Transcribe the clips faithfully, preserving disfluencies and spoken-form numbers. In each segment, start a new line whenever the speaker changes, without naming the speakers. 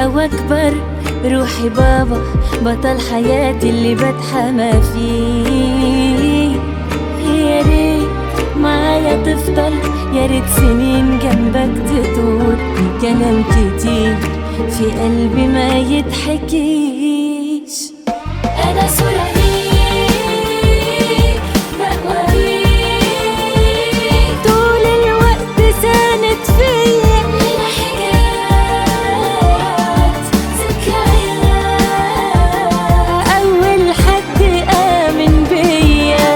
واكبر، روحي بابا بطل حياتي اللي بتحمى فيه. يا ريت معايا تفضل، يا ريت سنين جنبك تطول، كلام كتير في قلبي ما يتحكيش. أنا صورة ليك بقويك، طول الوقت ساند فيا، لنا حكايات ذكريات، أول حد آمن بيا.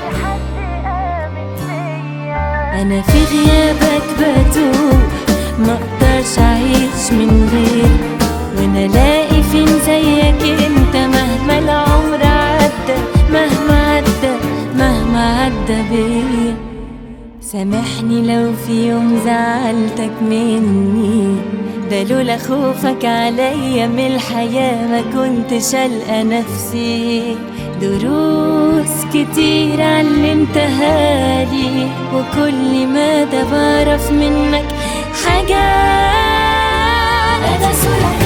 أنا في غيابك بتوه، مقدرش أعيش من غيرك، وانا الاقي فين زيك انت، مهما العمر عدى، مهما عدى مهما عدى بيا. سامحني لو في يوم زعلتك مني، ده لولا خوفك عليا من الحياة ما كنتش ألقى نفسي. دروس كتير علمتها لي، وكل مدى بعرف منك حاجات. أنا صورة